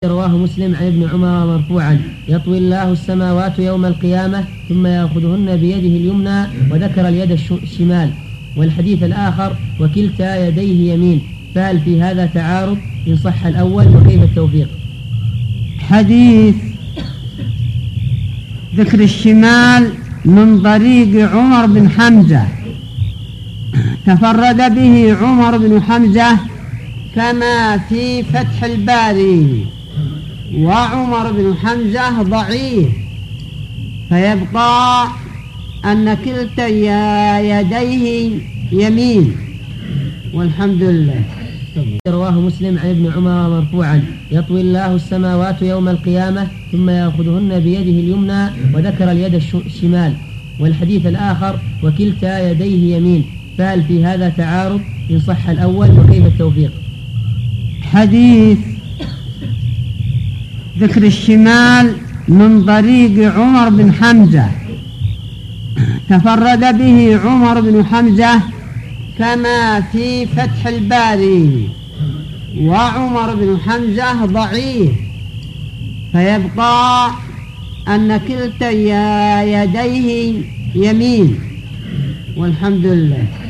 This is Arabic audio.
رواه مسلم عن ابن عمر مرفوعا: يطوي الله السماوات يوم القيامة ثم يأخذهن بيده اليمنى، وذكر اليد الشمال. والحديث الآخر: وكلتا يديه يمين. فهل في هذا تعارض إن صح الأول، وكيف التوفيق؟ حديث ذكر الشمال من طريق عمر بن حمزة تفرد به عمر بن حمزة كما في فتح الباري، وعمر بن حمزة ضعيف، فيبقى أن كلتا يديه يمين، والحمد لله. رواه مسلم عن ابن عمر مرفوعا: يطوي الله السماوات يوم القيامة ثم يأخذهن بيده اليمنى، وذكر اليد الشمال. والحديث الآخر: وكلتا يديه يمين. فهل في هذا تعارض إن صح الأول، وكيف التوفيق؟ حديث ذكر الشمال من طريق عمر بن حمزة تفرد به عمر بن حمزة كما في فتح الباري، وعمر بن حمزة ضعيف، فيبقى أن كلتا يديه يمين، والحمد لله.